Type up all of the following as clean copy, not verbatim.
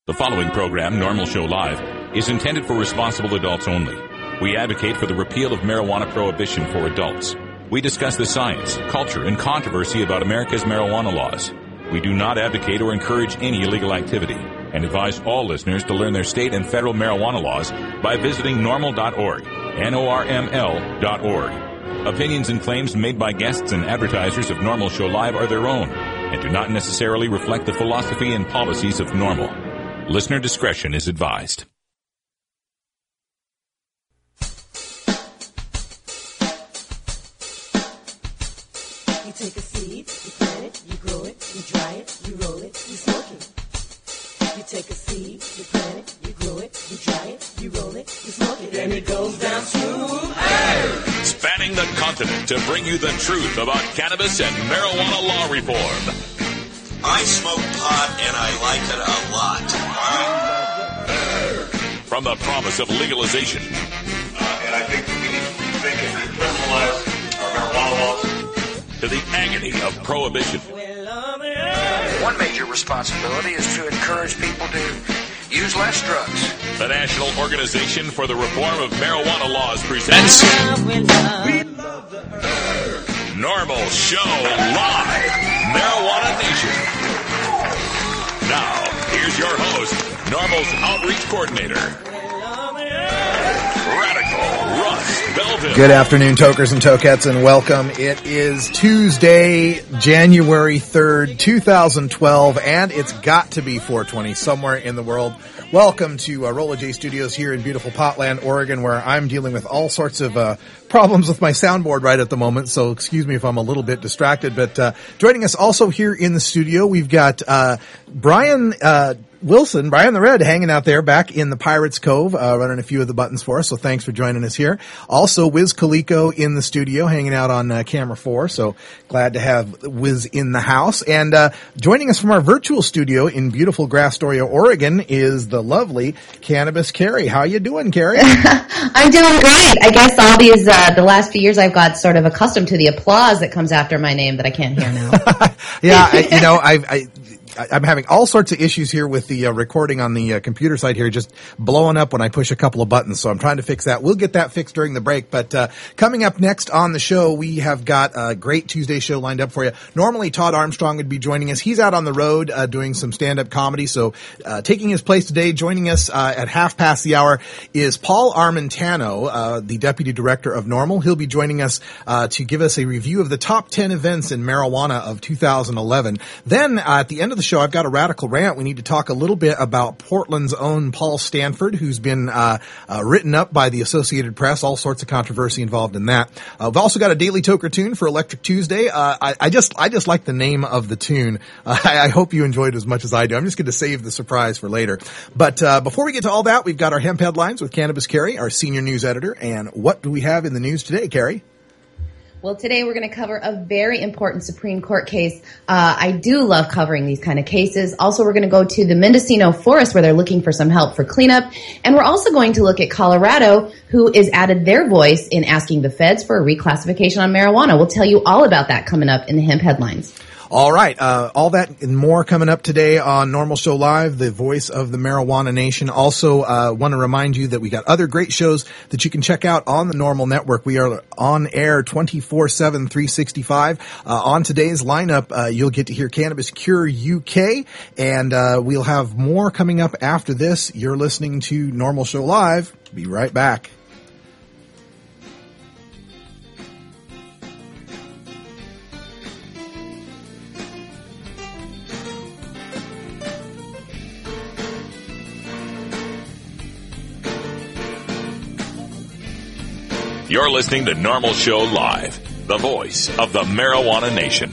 The following program, Normal Show Live, is intended for responsible adults only. We advocate for the repeal of marijuana prohibition for adults. We discuss the science, culture, and controversy about America's marijuana laws. We do not advocate or encourage any illegal activity and advise all listeners to learn their state and federal marijuana laws by visiting normal.org, NORML.org. Opinions and claims made by guests and advertisers of Normal Show Live are their own and do not necessarily reflect the philosophy and policies of Normal. Listener discretion is advised. You take a seed, you plant it, you grow it, you dry it, you roll it, you smoke it. You take a seed, you plant it, you grow it, you dry it, you roll it, you smoke it, and it goes down smooth. Hey! Spanning the continent to bring you the truth about cannabis and marijuana law reform. I smoke pot and I like it a lot. From the promise of legalization. And I think we need to rethink and decriminalize our marijuana laws. To the agony of prohibition. One major responsibility is to encourage people to use less drugs. The National Organization for the Reform of Marijuana Laws presents Normal Show Live, Marijuana Nation. Now, here's your host, Normal's Outreach Coordinator, Radical Russ Belville. Good afternoon, tokers and tokettes, and welcome. It is Tuesday, January 3rd, 2012, and it's got to be 420 somewhere in the world. Welcome to Rolla J Studios here in beautiful Potland, Oregon, where I'm dealing with all sorts of problems with my soundboard right at the moment, so excuse me if I'm a little bit distracted. But joining us also here in the studio, we've got Brian Wilson, Brian the Red, hanging out there back in the Pirates Cove, running a few of the buttons for us, so thanks for joining us here. Also, Wiz Coleco in the studio, hanging out on camera 4, so glad to have Wiz in the house. And joining us from our virtual studio in beautiful Grastoria, Oregon, is the lovely Cannabis Carrie. How you doing, Carrie? I'm doing great. I guess all these, the last few years I've got sort of accustomed to the applause that comes after my name that I can't hear now. Yeah, I'm having all sorts of issues here with the recording on the computer side here, just blowing up when I push a couple of buttons. So I'm trying to fix that. We'll get that fixed during the break. But coming up next on the show, we have got a great Tuesday show lined up for you. Normally, Todd Armstrong would be joining us. He's out on the road doing some stand-up comedy. So taking his place today, joining us at half past the hour, is Paul Armentano, the Deputy Director of Normal. He'll be joining us to give us a review of the top 10 events in marijuana of 2011. Then at the end of the show, I've got a radical rant. We need to talk a little bit about Portland's own Paul Stanford, who's been written up by the Associated Press. All sorts of controversy involved in that. We've also got a daily toker tune for Electric Tuesday. I just like the name of the tune. I hope you enjoyed it as much as I do. I'm just going to save the surprise for later. But before we get to all that, we've got our hemp headlines with Cannabis Carrie, our senior news editor. And what do we have in the news today, Carrie? Well, today we're going to cover a very important Supreme Court case. I do love covering these kind of cases. Also, we're going to go to the Mendocino Forest where they're looking for some help for cleanup. And we're also going to look at Colorado, who has added their voice in asking the feds for a reclassification on marijuana. We'll tell you all about that coming up in the hemp headlines. All right. All that and more coming up today on Normal Show Live, the voice of the Marijuana Nation. Also, want to remind you that we got other great shows that you can check out on the Normal Network. We are on air 24/7, 365. On today's lineup, you'll get to hear Cannabis Cure UK, and we'll have more coming up after this. You're listening to Normal Show Live. Be right back. You're listening to Normal Show Live, the voice of the Marijuana Nation.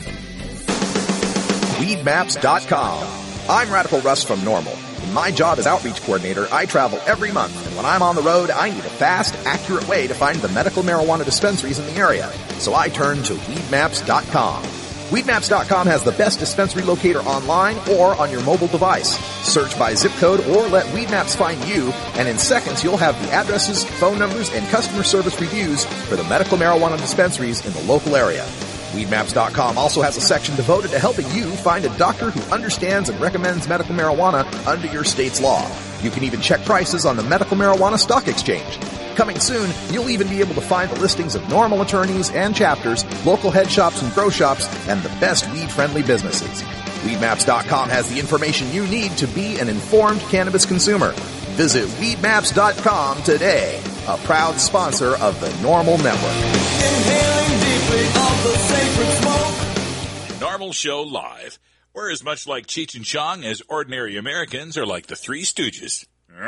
Weedmaps.com. I'm Radical Russ from Normal. In my job as outreach coordinator, I travel every month, and when I'm on the road, I need a fast, accurate way to find the medical marijuana dispensaries in the area. So I turn to Weedmaps.com. Weedmaps.com has the best dispensary locator online or on your mobile device. Search by zip code or let Weedmaps find you, and in seconds you'll have the addresses, phone numbers, and customer service reviews for the medical marijuana dispensaries in the local area. Weedmaps.com also has a section devoted to helping you find a doctor who understands and recommends medical marijuana under your state's law. You can even check prices on the Medical Marijuana Stock Exchange. Coming soon, you'll even be able to find the listings of normal attorneys and chapters, local head shops and grow shops, and the best weed-friendly businesses. Weedmaps.com has the information you need to be an informed cannabis consumer. Visit Weedmaps.com today, a proud sponsor of the Normal Network. Inhaling deeply of the sacred smoke. Normal Show Live. We're as much like Cheech and Chong as ordinary Americans are like the Three Stooges.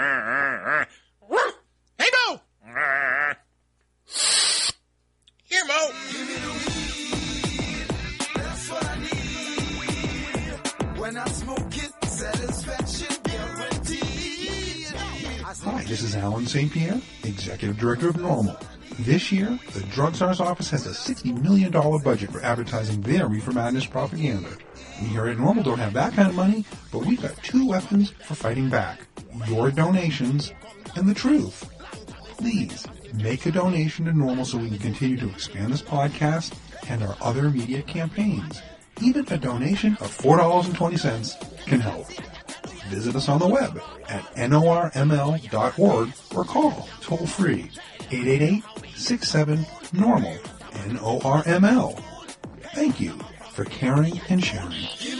Hey, Mo! Here, Mo! That's what I need. When I smoke it, satisfaction guaranteed. Hi, this is Alan St. Pierre, Executive Director of Normal. This year, the Drug Czar's office has a $60 million budget for advertising their Reefer Madness propaganda. We here at Normal don't have that kind of money, but we've got two weapons for fighting back. Your donations and the truth. Please, make a donation to Normal so we can continue to expand this podcast and our other media campaigns. Even a donation of $4.20 can help. Visit us on the web at norml.org or call toll-free 888-67-NORMAL, NORML. Thank you for caring and sharing.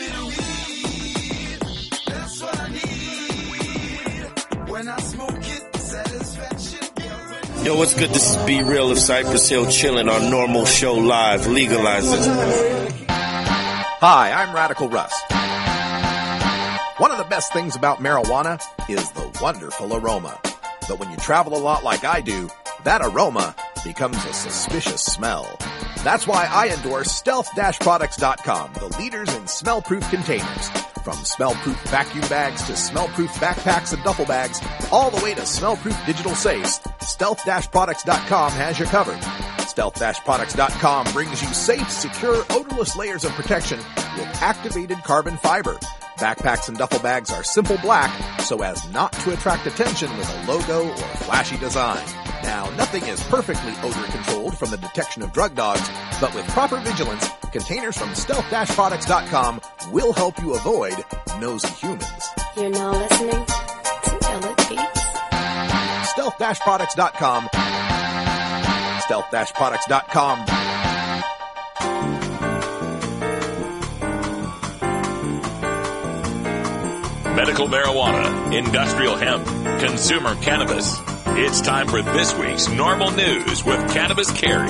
That's what I need. When I smoke it, satisfaction guaranteed. Yo, what's good? This is B Real of Cypress Hill chilling on Normal Show Live. Legalize it. Hi, I'm Radical Russ. One of the best things about marijuana is the wonderful aroma. But when you travel a lot like I do, that aroma becomes a suspicious smell. That's why I endorse Stealth-Products.com, the leaders in smell-proof containers. From smell-proof vacuum bags to smell-proof backpacks and duffel bags, all the way to smell-proof digital safes, Stealth-Products.com has you covered. Stealth-Products.com brings you safe, secure, odorless layers of protection with activated carbon fiber. Backpacks and duffel bags are simple black so as not to attract attention with a logo or flashy design. Now, nothing is perfectly odor controlled from the detection of drug dogs, but with proper vigilance, containers from Stealth-Products.com will help you avoid nosy humans. You're now listening to Elliot Beats. Stealth-Products.com. Stealth-Products.com. Medical marijuana, industrial hemp, consumer cannabis. It's time for this week's Normal News with Cannabis Carrie.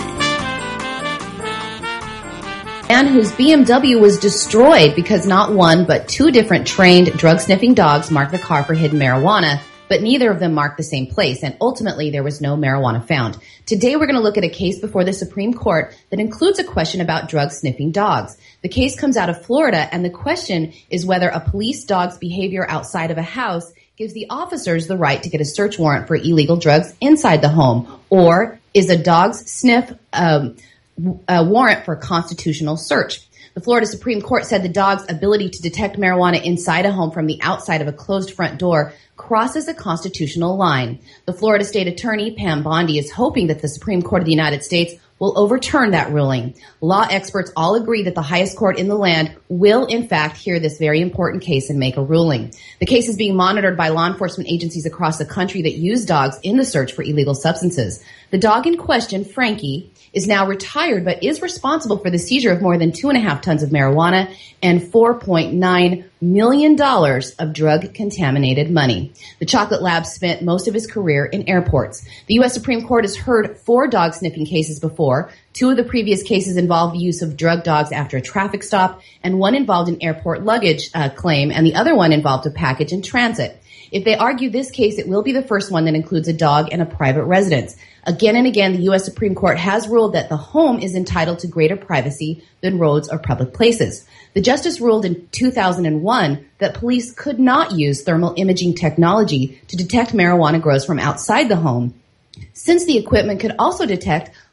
Man whose BMW was destroyed because not one but two different trained drug-sniffing dogs marked the car for hidden marijuana, but neither of them marked the same place, and ultimately there was no marijuana found. Today we're going to look at a case before the Supreme Court that includes a question about drug-sniffing dogs. The case comes out of Florida, and the question is whether a police dog's behavior outside of a house gives the officers the right to get a search warrant for illegal drugs inside the home, or is a dog's sniff a warrant for constitutional search. The Florida Supreme Court said the dog's ability to detect marijuana inside a home from the outside of a closed front door crosses a constitutional line. The Florida State Attorney, Pam Bondi, is hoping that the Supreme Court of the United States will overturn that ruling. Law experts all agree that the highest court in the land will, in fact, hear this very important case and make a ruling. The case is being monitored by law enforcement agencies across the country that use dogs in the search for illegal substances. The dog in question, Frankie, is now retired but is responsible for the seizure of more than 2.5 tons of marijuana and $4.9 million of drug-contaminated money. The Chocolate Lab spent most of his career in airports. The U.S. Supreme Court has heard 4 dog-sniffing cases before. 2 of the previous cases involved the use of drug dogs after a traffic stop, and one involved an airport luggage claim, and the other one involved a package in transit. If they argue this case, it will be the first one that includes a dog and a private residence. Again and again, the U.S. Supreme Court has ruled that the home is entitled to greater privacy than roads or public places. The justice ruled in 2001 that police could not use thermal imaging technology to detect marijuana grows from outside the home, since the equipment could also detect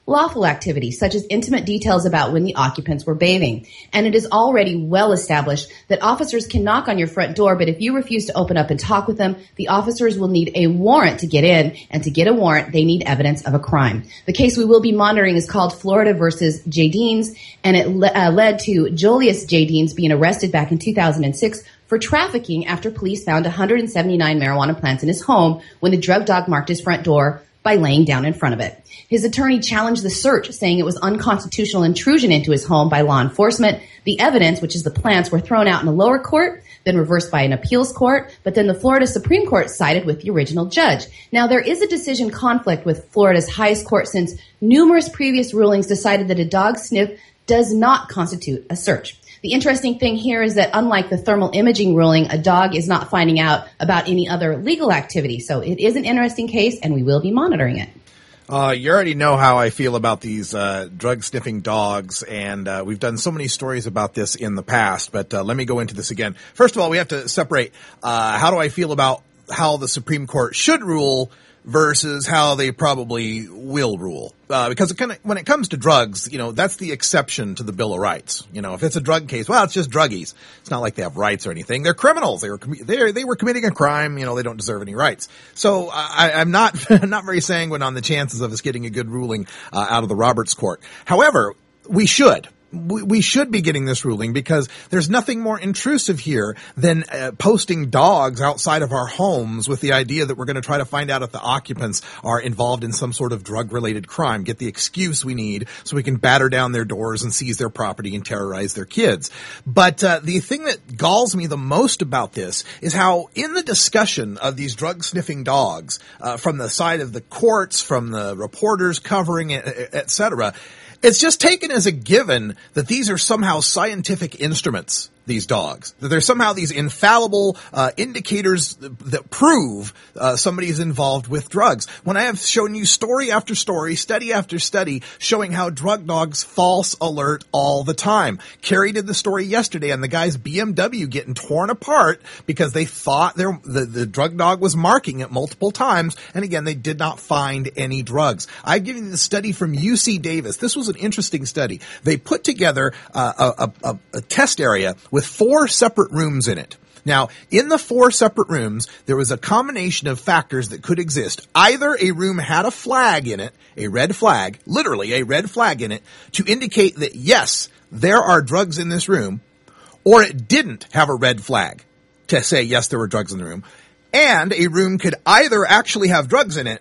lawful activities, such as intimate details about when the occupants were bathing. And it is already well established that officers can knock on your front door, but if you refuse to open up and talk with them, the officers will need a warrant to get in, and to get a warrant, they need evidence of a crime. The case we will be monitoring is called Florida versus J. Deans, and it led to Julius J. Deans being arrested back in 2006 for trafficking after police found 179 marijuana plants in his home when the drug dog marked his front door by laying down in front of it. His attorney challenged the search, saying it was unconstitutional intrusion into his home by law enforcement. The evidence, which is the plants, were thrown out in the lower court, then reversed by an appeals court, but then the Florida Supreme Court sided with the original judge. Now, there is a decision conflict with Florida's highest court since numerous previous rulings decided that a dog sniff does not constitute a search. The interesting thing here is that unlike the thermal imaging ruling, a dog is not finding out about any other legal activity. So it is an interesting case, and we will be monitoring it. You already know how I feel about these drug-sniffing dogs, and we've done so many stories about this in the past, but let me go into this again. First of all, we have to separate how do I feel about how the Supreme Court should rule versus how they probably will rule. Because when it comes to drugs, that's the exception to the Bill of Rights. If it's a drug case, well, it's just druggies. It's not like they have rights or anything. They're criminals. They were committing a crime. They don't deserve any rights. So I'm not very sanguine on the chances of us getting a good ruling out of the Roberts Court. However, we should. We should be getting this ruling because there's nothing more intrusive here than posting dogs outside of our homes with the idea that we're going to try to find out if the occupants are involved in some sort of drug-related crime, get the excuse we need so we can batter down their doors and seize their property and terrorize their kids. But the thing that galls me the most about this is how in the discussion of these drug-sniffing dogs, from the side of the courts, from the reporters covering it, et cetera, it's just taken as a given that these are somehow scientific instruments, these dogs. That they're somehow these infallible indicators that prove somebody is involved with drugs. When I have shown you story after story, study after study, showing how drug dogs false alert all the time. Carrie did the story yesterday on the guy's BMW getting torn apart because they thought the drug dog was marking it multiple times, and again, they did not find any drugs. I've given you the study from UC Davis. This was an interesting study. They put together a test area with 4 separate rooms in it. Now, in the 4 separate rooms, there was a combination of factors that could exist. Either a room had a flag in it, a red flag, literally a red flag in it, to indicate that, yes, there are drugs in this room, or it didn't have a red flag to say, yes, there were drugs in the room. And a room could either actually have drugs in it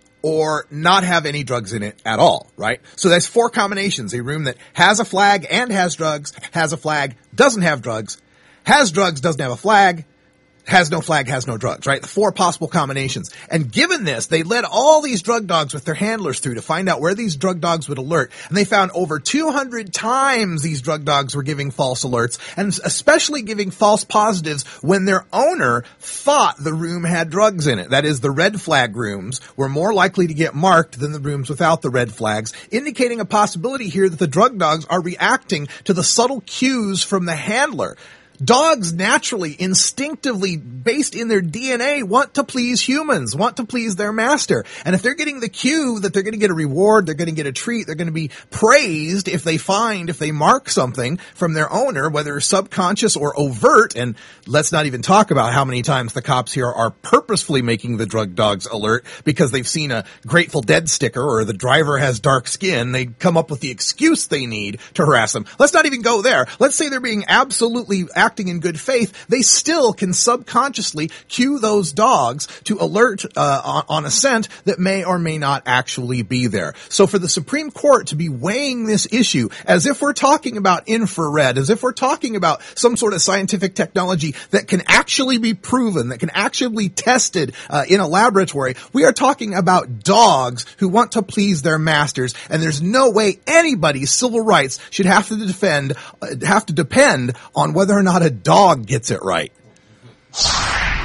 or not have any drugs in it at all, right? So that's 4 combinations. A room that has a flag and has drugs, has a flag, doesn't have drugs, has drugs, doesn't have a flag, has no flag, has no drugs, right? The 4 possible combinations. And given this, they led all these drug dogs with their handlers through to find out where these drug dogs would alert. And they found over 200 times these drug dogs were giving false alerts, and especially giving false positives when their owner thought the room had drugs in it. That is, the red flag rooms were more likely to get marked than the rooms without the red flags, indicating a possibility here that the drug dogs are reacting to the subtle cues from the handler. Dogs naturally, instinctively, based in their DNA, want to please humans, want to please their master. And if they're getting the cue that they're going to get a reward, they're going to get a treat, they're going to be praised if they mark something from their owner, whether subconscious or overt, and let's not even talk about how many times the cops here are purposefully making the drug dogs alert because they've seen a Grateful Dead sticker or the driver has dark skin. They come up with the excuse they need to harass them. Let's not even go there. Let's say they're being absolutely acting in good faith. They still can subconsciously cue those dogs to alert on a scent that may or may not actually be there. So for the Supreme Court to be weighing this issue as if we're talking about infrared, as if we're talking about some sort of scientific technology that can actually be proven, that can actually be tested in a laboratory, we are talking about dogs who want to please their masters, and there's no way anybody's civil rights should have to depend on whether or not a dog gets it right.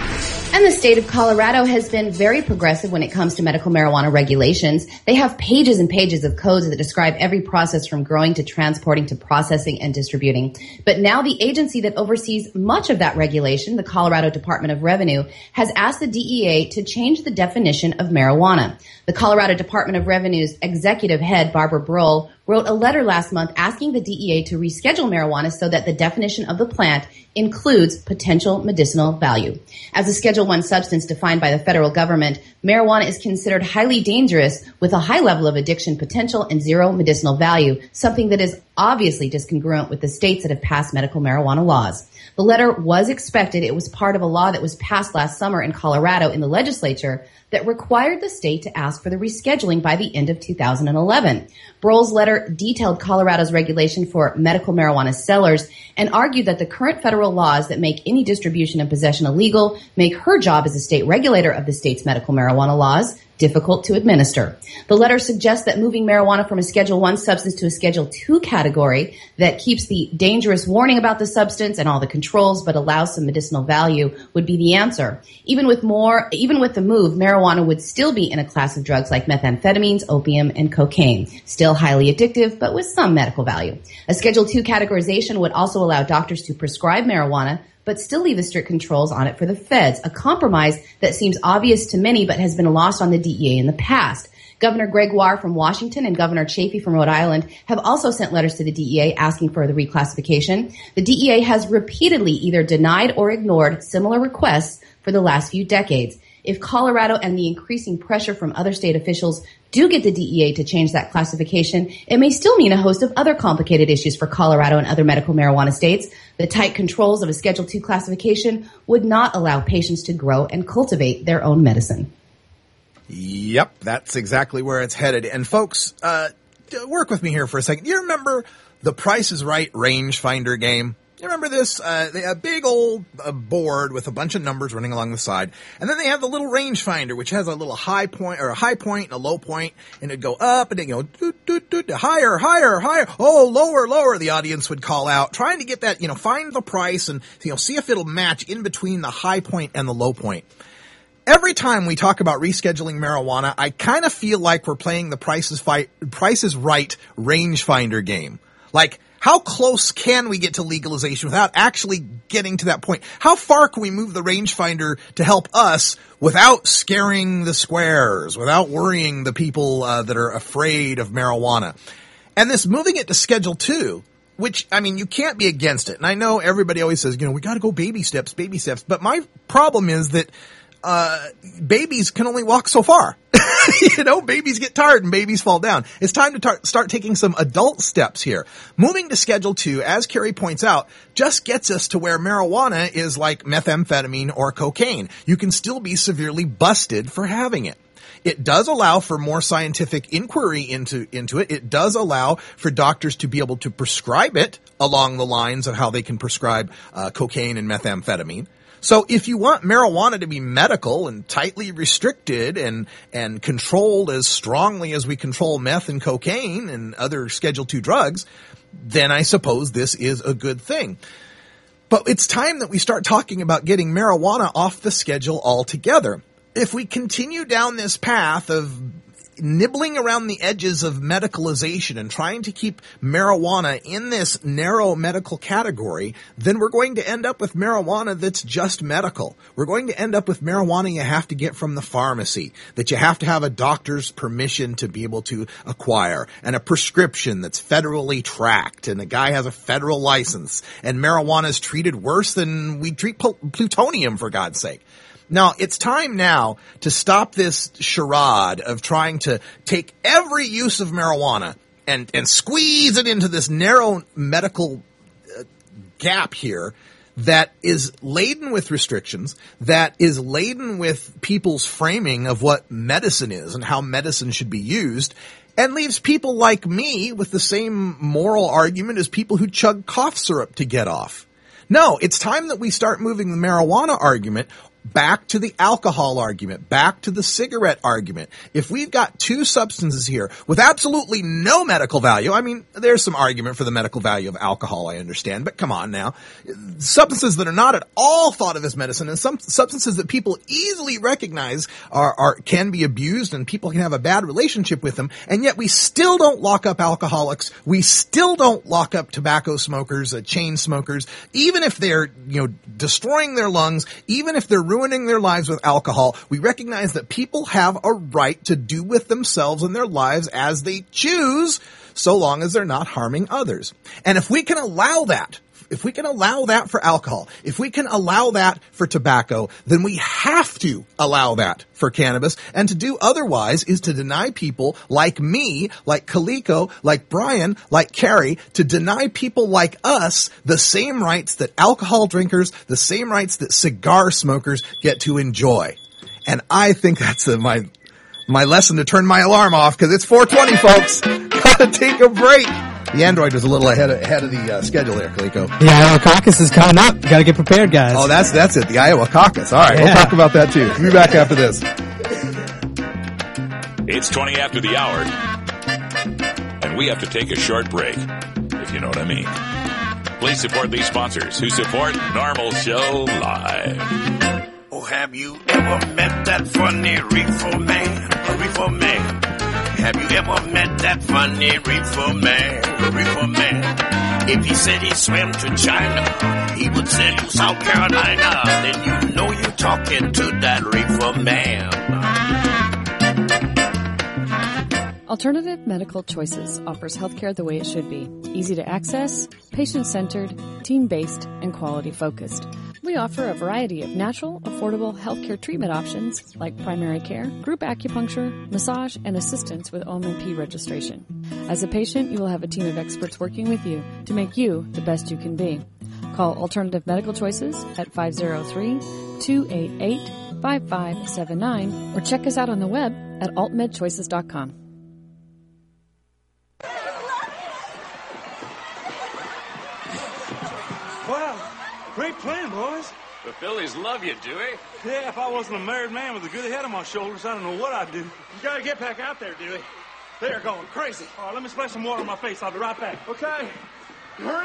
And the state of Colorado has been very progressive when it comes to medical marijuana regulations. They have pages and pages of codes that describe every process from growing to transporting to processing and distributing. But now the agency that oversees much of that regulation, the Colorado Department of Revenue, has asked the DEA to change the definition of marijuana. The Colorado Department of Revenue's executive head, Barbara Brohl, wrote a letter last month asking the DEA to reschedule marijuana so that the definition of the plant includes potential medicinal value. As a Schedule I substance defined by the federal government, marijuana is considered highly dangerous with a high level of addiction potential and zero medicinal value, something that is obviously discongruent with the states that have passed medical marijuana laws. The letter was expected. It was part of a law that was passed last summer in Colorado in the legislature that required the state to ask for the rescheduling by the end of 2011. Brohl's letter detailed Colorado's regulation for medical marijuana sellers and argued that the current federal laws that make any distribution and possession illegal make her job as a state regulator of the state's medical marijuana laws difficult to administer. The letter suggests that moving marijuana from a Schedule I substance to a Schedule II category that keeps the dangerous warning about the substance and all the controls but allows some medicinal value would be the answer. Even with the move, marijuana would still be in a class of drugs like methamphetamines, opium, and cocaine. Still highly addictive, but with some medical value. A Schedule II categorization would also allow doctors to prescribe marijuana but still leave the strict controls on it for the feds, a compromise that seems obvious to many but has been lost on the DEA in the past. Governor Gregoire from Washington and Governor Chafee from Rhode Island have also sent letters to the DEA asking for the reclassification. The DEA has repeatedly either denied or ignored similar requests for the last few decades. If Colorado and the increasing pressure from other state officials do get the DEA to change that classification, it may still mean a host of other complicated issues for Colorado and other medical marijuana states. The tight controls of a Schedule II classification would not allow patients to grow and cultivate their own medicine. Yep, that's exactly where it's headed. And folks, work with me here for a second. You remember the Price is Right rangefinder game? You remember this? They have a big old board with a bunch of numbers running along the side. And then they have the little rangefinder, which has a little high point and a low point, and it'd go up and it'd go doot, doot, doot, higher, higher, higher. Oh, lower, lower, the audience would call out, trying to get that, find the price and, see if it'll match in between the high point and the low point. Every time we talk about rescheduling marijuana, I kind of feel like we're playing the Price is Right rangefinder game. Like, how close can we get to legalization without actually getting to that point? How far can we move the rangefinder to help us without scaring the squares, without worrying the people that are afraid of marijuana? And this moving it to Schedule II, which, you can't be against it. And I know everybody always says, we got to go baby steps. But my problem is that babies can only walk so far. Babies get tired and babies fall down. It's time to start taking some adult steps here. Moving to Schedule II, as Carrie points out, just gets us to where marijuana is like methamphetamine or cocaine. You can still be severely busted for having it. It does allow for more scientific inquiry into it. It does allow for doctors to be able to prescribe it along the lines of how they can prescribe cocaine and methamphetamine. So if you want marijuana to be medical and tightly restricted and controlled as strongly as we control meth and cocaine and other Schedule II drugs, then I suppose this is a good thing. But it's time that we start talking about getting marijuana off the schedule altogether. If we continue down this path of nibbling around the edges of medicalization and trying to keep marijuana in this narrow medical category, then we're going to end up with marijuana that's just medical. We're going to end up with marijuana you have to get from the pharmacy, that you have to have a doctor's permission to be able to acquire, and a prescription that's federally tracked, and the guy has a federal license, and marijuana is treated worse than we treat plutonium, for God's sake. Now, it's time now to stop this charade of trying to take every use of marijuana and squeeze it into this narrow medical gap here that is laden with restrictions, that is laden with people's framing of what medicine is and how medicine should be used, and leaves people like me with the same moral argument as people who chug cough syrup to get off. No, it's time that we start moving the marijuana argument back to the alcohol argument, back to the cigarette argument. If we've got two substances here with absolutely no medical value, I mean, there's some argument for the medical value of alcohol, I understand, but come on now. Substances that are not at all thought of as medicine, and some substances that people easily recognize can be abused and people can have a bad relationship with them, and yet we still don't lock up alcoholics. We still don't lock up tobacco smokers, chain smokers, even if they're, destroying their lungs, even if they're ruining their lives with alcohol. We recognize that people have a right to do with themselves and their lives as they choose, so long as they're not harming others. And if we can allow that, for alcohol, if we can allow that for tobacco, then we have to allow that for cannabis. And to do otherwise is to deny people like me, like Kaliko, like Brian, like Carrie, to deny people like us the same rights that alcohol drinkers, the same rights that cigar smokers get to enjoy. And I think that's my lesson to turn my alarm off, because it's 4:20, folks. Gotta take a break. The Android was a little ahead of the schedule there, Kaliko. The Iowa caucus is coming up. Got to get prepared, guys. Oh, that's it. The Iowa caucus. All right, Yeah. We'll talk about that too. We'll be back after this. It's 20 after the hour, and we have to take a short break, if you know what I mean. Please support these sponsors who support Normal Show Live. Oh, have you ever met that funny reefer man? A reefer man. Have you ever met that funny reefer man? A reefer man. If he said he swam to China, he would sell you South Carolina. Then you know you're talking to that reefer man. Alternative Medical Choices offers healthcare the way it should be. Easy to access, patient-centered, team-based, and quality-focused. We offer a variety of natural, affordable healthcare treatment options like primary care, group acupuncture, massage, and assistance with OMP registration. As a patient, you will have a team of experts working with you to make you the best you can be. Call Alternative Medical Choices at 503-288-5579 or check us out on the web at altmedchoices.com. Wow, great plan, boys. The Phillies love you, Dewey. Yeah, if I wasn't a married man with a good head on my shoulders, I don't know what I'd do. You gotta get back out there, Dewey. They're going crazy. All right, let me splash some water on my face. I'll be right back. Okay. Hurry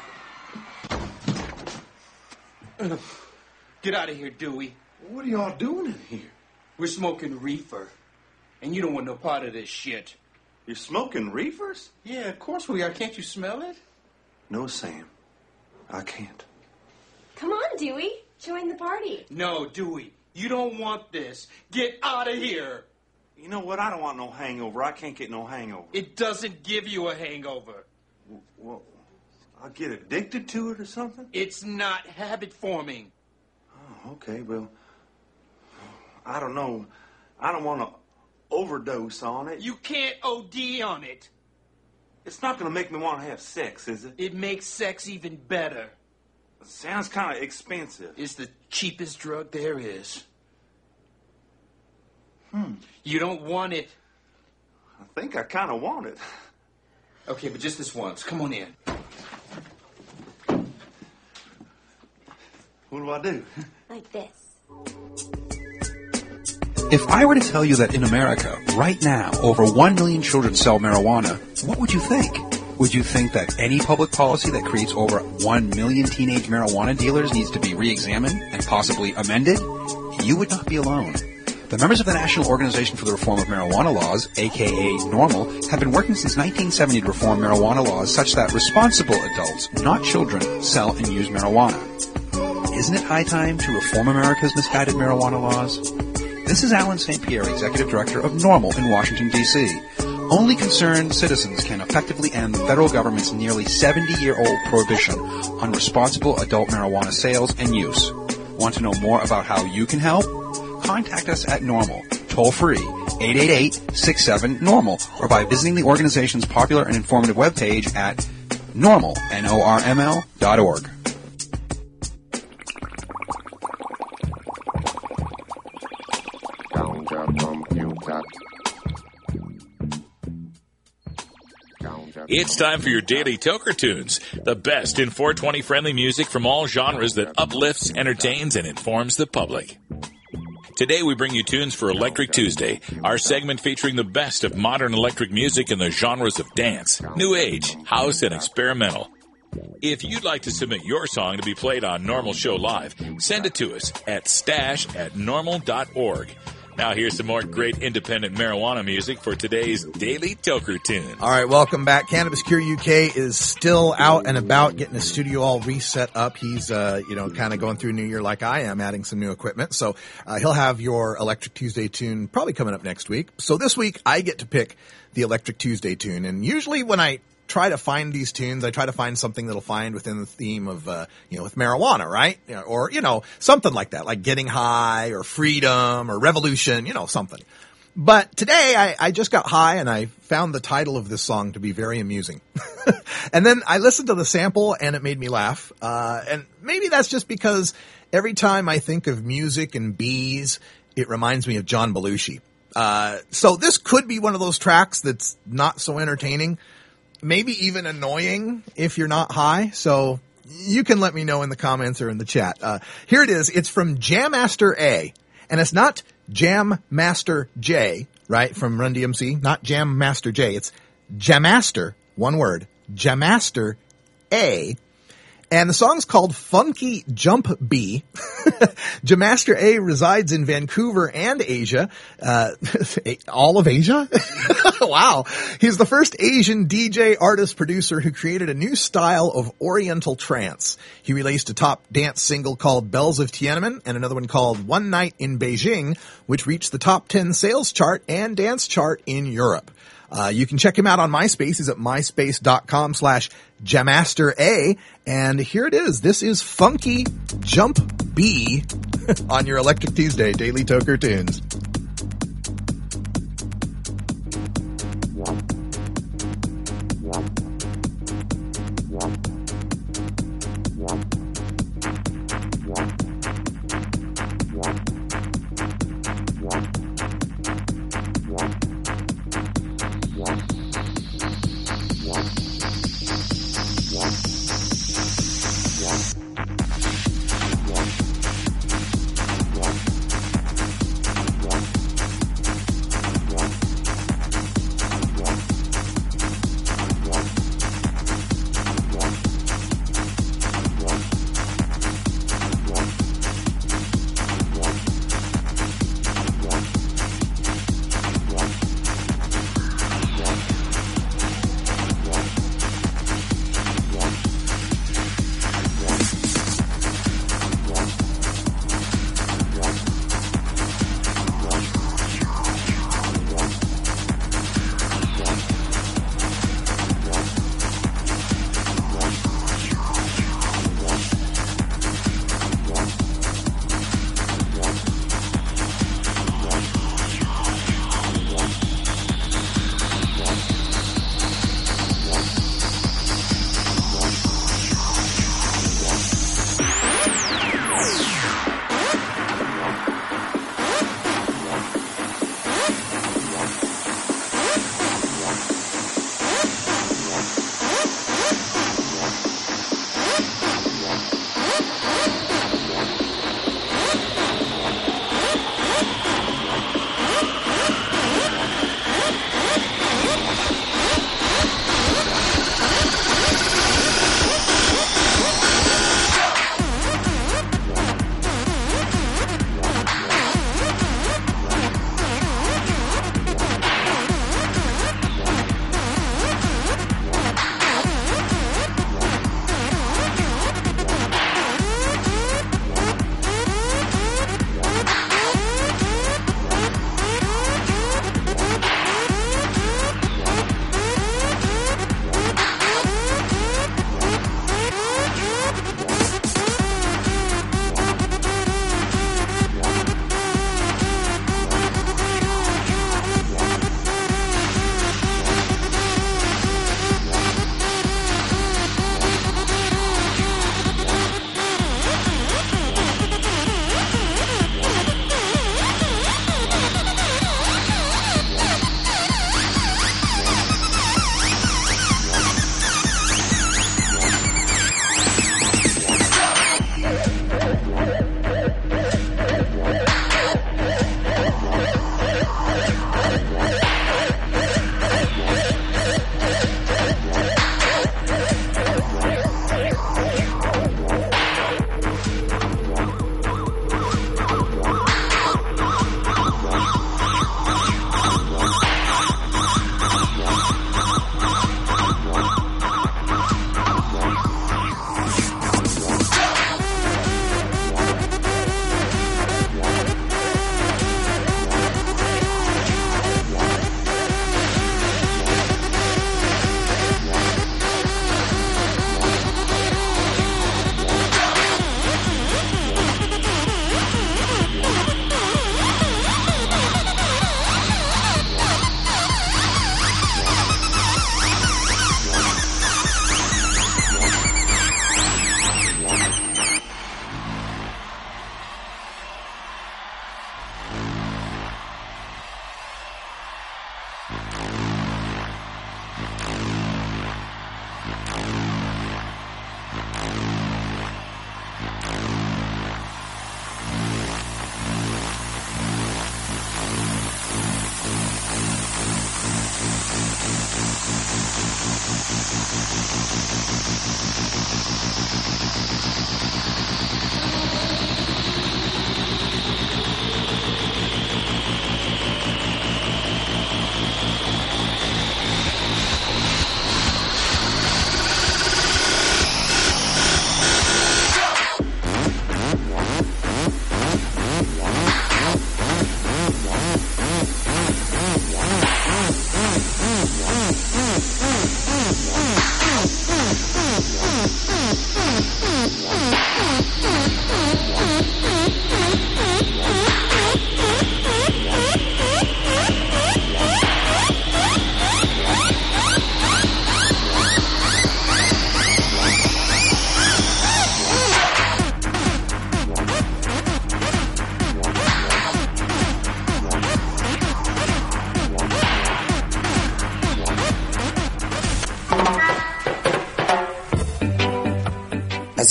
up. Get out of here, Dewey. What are y'all doing in here? We're smoking reefer. And you don't want no part of this shit. You're smoking reefers? Yeah, of course we are. Can't you smell it? No, Sam. I can't. Come on, Dewey. Join the party. No, Dewey. You don't want this. Get out of here. You know what? I don't want no hangover. I can't get no hangover. It doesn't give you a hangover. Well, I'll get addicted to it or something? It's not habit forming. Oh, okay. Well, I don't know. I don't want to overdose on it. You can't OD on it. It's not going to make me want to have sex, is it? It makes sex even better. It sounds kind of expensive. It's the cheapest drug there is. You don't want it. I think I kind of want it. Okay, but just this once. Come on in. What do I do? Like this. If I were to tell you that in America, right now, over 1 million children sell marijuana, what would you think? Would you think that any public policy that creates over 1 million teenage marijuana dealers needs to be re-examined and possibly amended? You would not be alone. The members of the National Organization for the Reform of Marijuana Laws, aka NORML, have been working since 1970 to reform marijuana laws such that responsible adults, not children, sell and use marijuana. Isn't it high time to reform America's misguided marijuana laws? This is Alan St. Pierre, Executive Director of NORML in Washington, D.C. Only concerned citizens can effectively end the federal government's nearly 70-year-old prohibition on responsible adult marijuana sales and use. Want to know more about how you can help? Contact us at NORML, toll-free, 888-67-NORML, or by visiting the organization's popular and informative webpage at NORML, NORML.org. It's time for your daily Toker Tunes, the best in 420 friendly music from all genres that uplifts, entertains, and informs the public. Today we bring you tunes for Electric Tuesday, our segment featuring the best of modern electric music in the genres of dance, new age, house, and experimental. If you'd like to submit your song to be played on Normal Show Live, send it to us at stash@normal.org. Now here's some more great independent marijuana music for today's Daily Toker Tune. All right, welcome back. Cannabis Cure UK is still out and about, getting his studio all reset up. He's, kind of going through New Year like I am, adding some new equipment. So he'll have your Electric Tuesday tune probably coming up next week. So this week I get to pick the Electric Tuesday tune, and usually when I try to find these tunes, I try to find something that'll find within the theme of, with marijuana, right? Or, something like that, like getting high or freedom or revolution, something. But today I just got high and I found the title of this song to be very amusing. And then I listened to the sample and it made me laugh. And maybe that's just because every time I think of music and bees, it reminds me of John Belushi. So this could be one of those tracks that's not so entertaining, maybe even annoying if you're not high. So you can let me know in the comments or in the chat. Here it is. It's from Jam Master A, and it's not Jam Master J, right? From Run DMC, not Jam Master J. It's Jam Master, one word, Jam Master A. And the song's called Funky Jump B. Jam Master A resides in Vancouver and Asia. All of Asia? Wow. He's the first Asian DJ, artist, producer who created a new style of Oriental trance. He released a top dance single called Bells of Tiananmen and another one called One Night in Beijing, which reached the top 10 sales chart and dance chart in Europe. You can check him out on MySpace. He's at myspace.com/Jamastera. And here it is. This is Funky Jump B on your Electric Tuesday Daily Toker Tunes.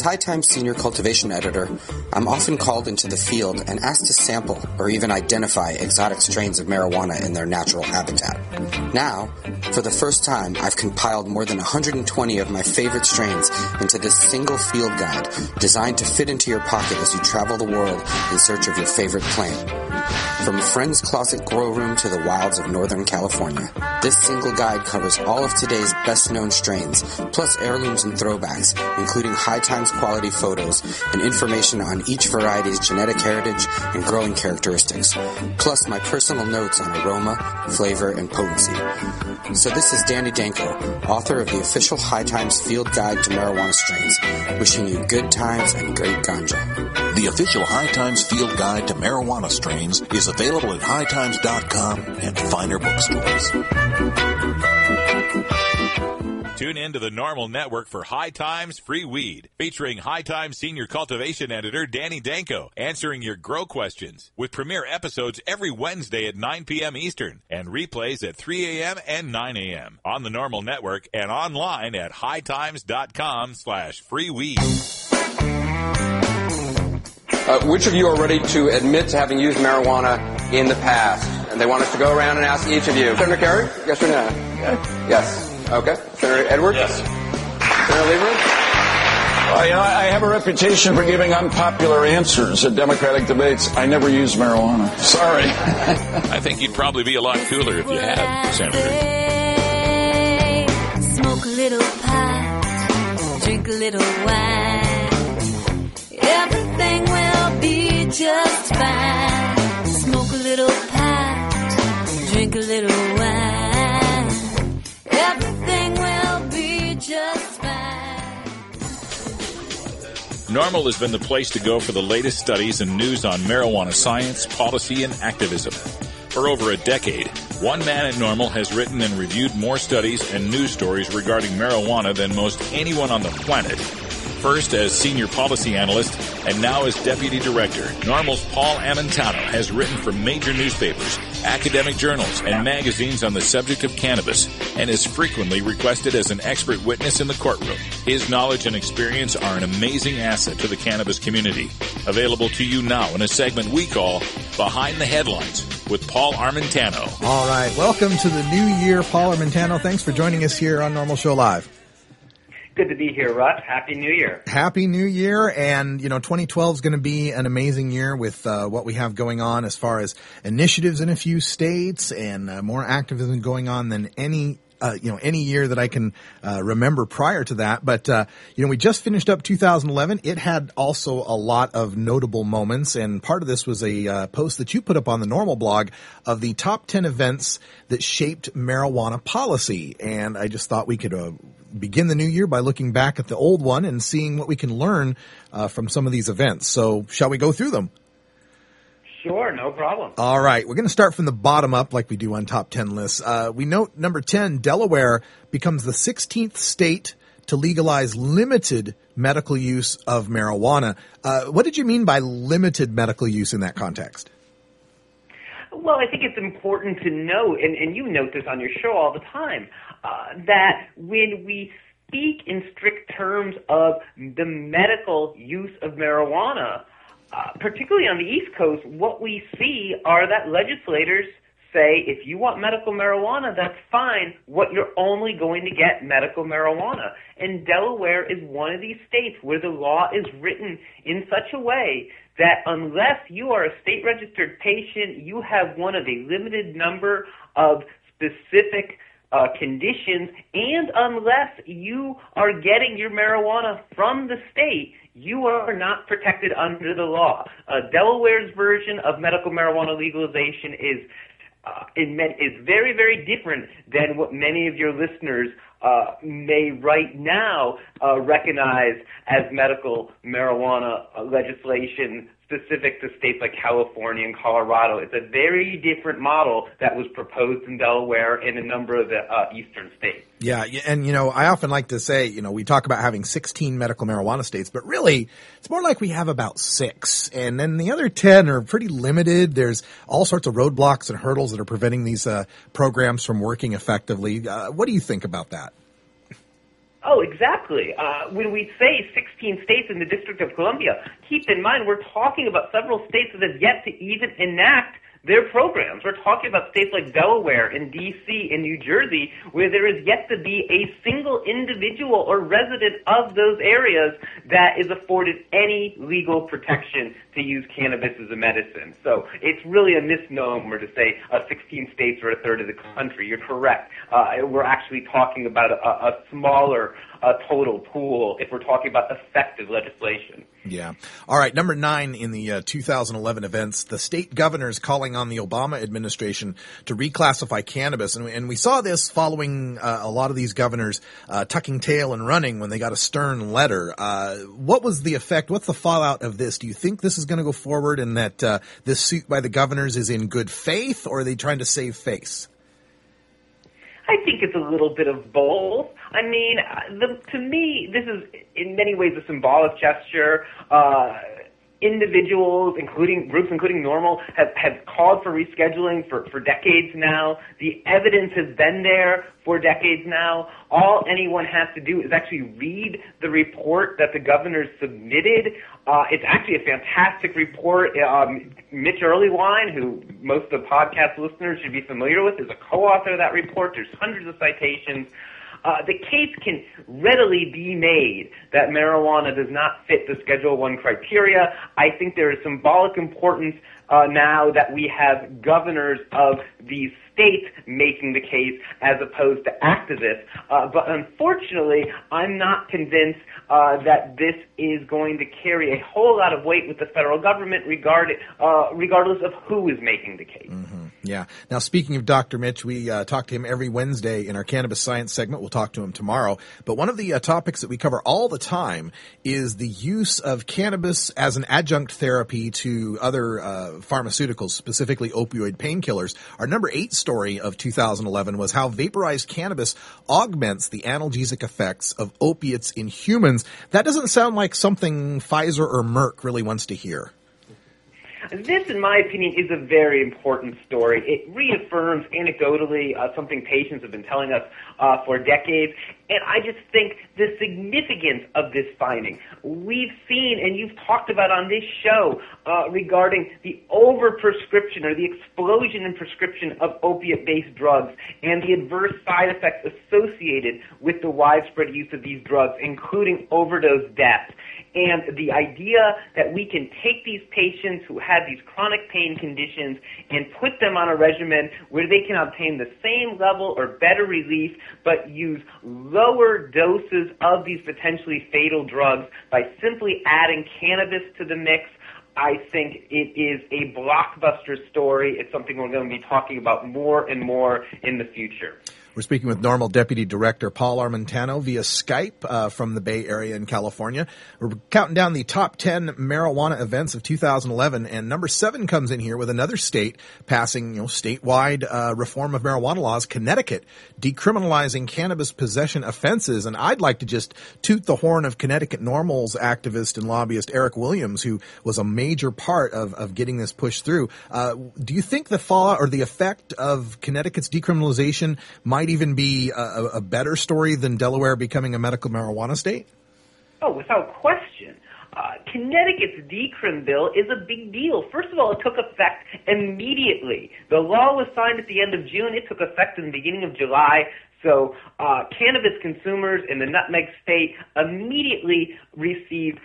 High Times Senior Cultivation Editor, I'm often called into the field and asked to sample or even identify exotic strains of marijuana in their natural habitat. Now, for the first time, I've compiled more than 120 of my favorite strains into this single field guide designed to fit into your pocket as you travel the world in search of your favorite plant. From a friend's closet grow room to the wilds of Northern California, this single guide covers all of today's best-known strains, plus heirlooms and throwbacks, including High Times quality photos and information on each variety's genetic heritage and growing characteristics, plus my personal notes on aroma, flavor, and potency. So this is Danny Danko, author of the official High Times Field Guide to Marijuana Strains, wishing you good times and great ganja. The official High Times Field Guide to Marijuana Strains is available at hightimes.com and finer bookstores. Tune in to the Normal Network for High Times Free Weed, featuring High Times Senior Cultivation Editor Danny Danko, answering your grow questions, with premiere episodes every Wednesday at 9 p.m. Eastern and replays at 3 a.m. and 9 a.m. on the Normal Network and online at hightimes.com/freeweed. Which of you are ready to admit to having used marijuana in the past? And they want us to go around and ask each of you. Senator Kerry, yes or no? Yes. Okay. Senator Edwards? Yes. Senator Lieberman? I have a reputation for giving unpopular answers at Democratic debates. I never use marijuana. Sorry. I think you'd probably be a lot cooler if you had, Senator. Smoke a little pot, drink a little wine. Everything will be just fine. Smoke a little pot, drink a little wine. Everything will be just fine. Normal has been the place to go for the latest studies and news on marijuana science, policy, and activism. For over a decade, one man at Normal has written and reviewed more studies and news stories regarding marijuana than most anyone on the planet. First as senior policy analyst and now as deputy director, Normal's Paul Amintano has written for major newspapers, academic journals, and magazines on the subject of cannabis and is frequently requested as an expert witness in the courtroom. His knowledge and experience are an amazing asset to the cannabis community. Available to you now in a segment we call Behind the Headlines with Paul Armentano. All right. Welcome to the new year, Paul Armentano. Thanks for joining us here on Normal Show Live. Good to be here, Russ. Happy New Year. Happy New Year. And, 2012 is going to be an amazing year with what we have going on as far as initiatives in a few states and more activism going on than any year that I can remember prior to that. But, we just finished up 2011. It had also a lot of notable moments. And part of this was a post that you put up on the Normal blog of the top 10 events that shaped marijuana policy. And I just thought we could begin the new year by looking back at the old one and seeing what we can learn from some of these events. So shall we go through them? Sure, no problem. All right. We're going to start from the bottom up like we do on top 10 lists. We note number 10, Delaware becomes the 16th state to legalize limited medical use of marijuana. What did you mean by limited medical use in that context? Well, I think it's important to note, and you note this on your show all the time, that when we speak in strict terms of the medical use of marijuana, particularly on the East Coast, what we see are that legislators say, if you want medical marijuana, that's fine. What you're only going to get medical marijuana. And Delaware is one of these states where the law is written in such a way that unless you are a state-registered patient, you have one of a limited number of specific conditions, and unless you are getting your marijuana from the state, you are not protected under the law. Delaware's version of medical marijuana legalization is very, very different than what many of your listeners may right now recognize as medical marijuana legislation specific to states like California and Colorado. It's a very different model that was proposed in Delaware and a number of the eastern states. Yeah, and I often like to say, we talk about having 16 medical marijuana states, but really it's more like we have about 6. And then the other 10 are pretty limited. There's all sorts of roadblocks and hurdles that are preventing these programs from working effectively. What do you think about that? Oh, exactly. When we say 16 states in the District of Columbia, keep in mind we're talking about several states that have yet to even enact their programs. We're talking about states like Delaware and D.C. and New Jersey, where there is yet to be a single individual or resident of those areas that is afforded any legal protection to use cannabis as a medicine. So it's really a misnomer to say 16 states or a third of the country. You're correct. We're actually talking about a smaller total pool if we're talking about effective legislation. Yeah. All right. Number 9 in the 2011 events, the state governors calling on the Obama administration to reclassify cannabis. And we saw this following a lot of these governors tucking tail and running when they got a stern letter. What was the effect? What's the fallout of this? Do you think this is going to go forward and that this suit by the governors is in good faith, or are they trying to save face? I think it's a little bit of both. I mean, to me, this is in many ways a symbolic gesture. Individuals, including groups, including NORML, have called for rescheduling for decades now. The evidence has been there for decades now. All anyone has to do is actually read the report that the governors submitted. It's actually a fantastic report. Mitch Earleywine, who most of the podcast listeners should be familiar with, is a co-author of that report. There's hundreds of citations. The case can readily be made that marijuana does not fit the Schedule I criteria. I think there is symbolic importance now that we have governors of these states making the case as opposed to activists. But unfortunately, I'm not convinced that this is going to carry a whole lot of weight with the federal government regardless of who is making the case. Mm-hmm. Yeah. Now, speaking of Dr. Mitch, we talk to him every Wednesday in our Cannabis Science segment. We'll talk to him tomorrow. But one of the topics that we cover all the time is the use of cannabis as an adjunct therapy to other pharmaceuticals, specifically opioid painkillers. Our number 8 story of 2011 was how vaporized cannabis augments the analgesic effects of opiates in humans. That doesn't sound like something Pfizer or Merck really wants to hear. This, in my opinion, is a very important story. It reaffirms anecdotally something patients have been telling us for decades, and I just think the significance of this finding. We've seen, and you've talked about on this show, regarding the overprescription or the explosion in prescription of opiate-based drugs and the adverse side effects associated with the widespread use of these drugs, including overdose deaths. And the idea that we can take these patients who have these chronic pain conditions and put them on a regimen where they can obtain the same level or better relief but use lower doses of these potentially fatal drugs by simply adding cannabis to the mix, I think it is a blockbuster story. It's something we're going to be talking about more and more in the future. We're speaking with NORML Deputy Director Paul Armentano via Skype from the Bay Area in California. We're counting down the top 10 marijuana events of 2011, and number 7 comes in here with another state passing, statewide reform of marijuana laws. Connecticut decriminalizing cannabis possession offenses, and I'd like to just toot the horn of Connecticut NORML's activist and lobbyist Eric Williams, who was a major part of getting this pushed through. Do you think the fallout or the effect of Connecticut's decriminalization might even be a better story than Delaware becoming a medical marijuana state? Oh, without question. Connecticut's decrim bill is a big deal. First of all, it took effect immediately. The law was signed at the end of June. It took effect in the beginning of July. So cannabis consumers in the Nutmeg State immediately received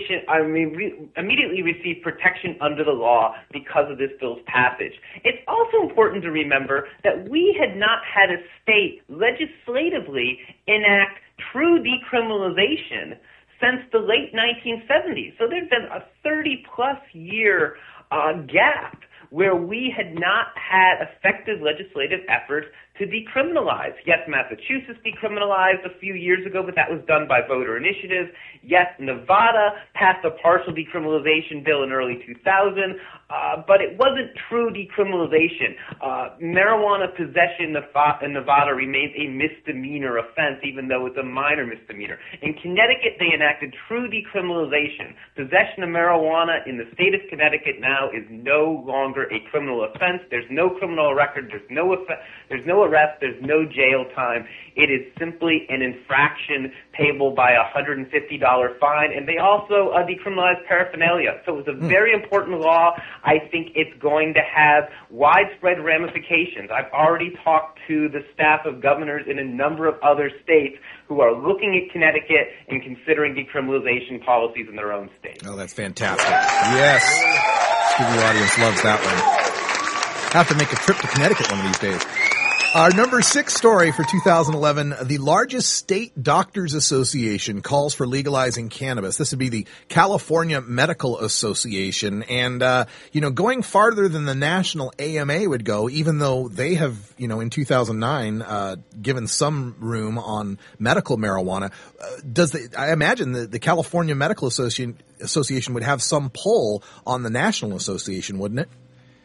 protection under the law because of this bill's passage. It's also important to remember that we had not had a state legislatively enact true decriminalization since the late 1970s. So there's been a 30-plus year gap where we had not had effective legislative efforts to decriminalize. Yes, Massachusetts decriminalized a few years ago, but that was done by voter initiative. Yes, Nevada passed a partial decriminalization bill in early 2000. but it wasn't true decriminalization. Marijuana possession in Nevada remains a misdemeanor offense, even though it's a minor misdemeanor. In Connecticut, they enacted true decriminalization. Possession of marijuana in the state of Connecticut now is no longer a criminal offense. There's no criminal record. There's no arrest. There's no jail time. It is simply an infraction payable by a $150 fine, and they also decriminalized paraphernalia. So it was a very important law. I think it's going to have widespread ramifications. I've already talked to the staff of governors in a number of other states who are looking at Connecticut and considering decriminalization policies in their own state. Oh, that's fantastic. Yes. Studio audience loves that one. Have to make a trip to Connecticut one of these days. Our number 6 story for 2011, the largest state doctors association calls for legalizing cannabis. This would be the California Medical Association. And, going farther than the national AMA would go, even though they have, in 2009, given some room on medical marijuana, I imagine the California Medical Association would have some pull on the National Association, wouldn't it?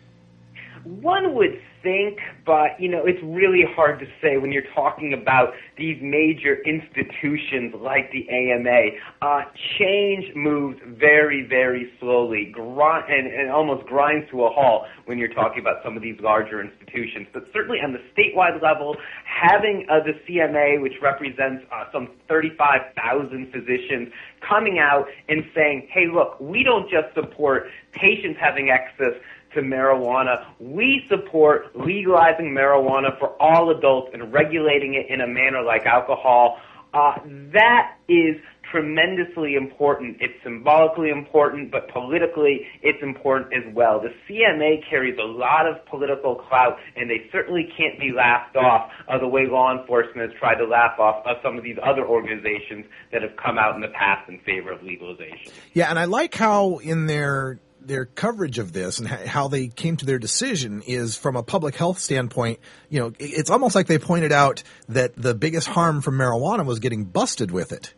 One would think, but, it's really hard to say when you're talking about these major institutions like the AMA. Change moves very, very slowly and almost grinds to a halt when you're talking about some of these larger institutions. But certainly on the statewide level, having the CMA, which represents some 35,000 physicians, coming out and saying, hey, look, we don't just support patients having access to marijuana. We support legalizing marijuana for all adults and regulating it in a manner like alcohol. That is tremendously important. It's symbolically important, but politically it's important as well. The CMA carries a lot of political clout, and they certainly can't be laughed off the way law enforcement has tried to laugh off some of these other organizations that have come out in the past in favor of legalization. Yeah, and I like how in their coverage of this and how they came to their decision is from a public health standpoint. It's almost like they pointed out that the biggest harm from marijuana was getting busted with it.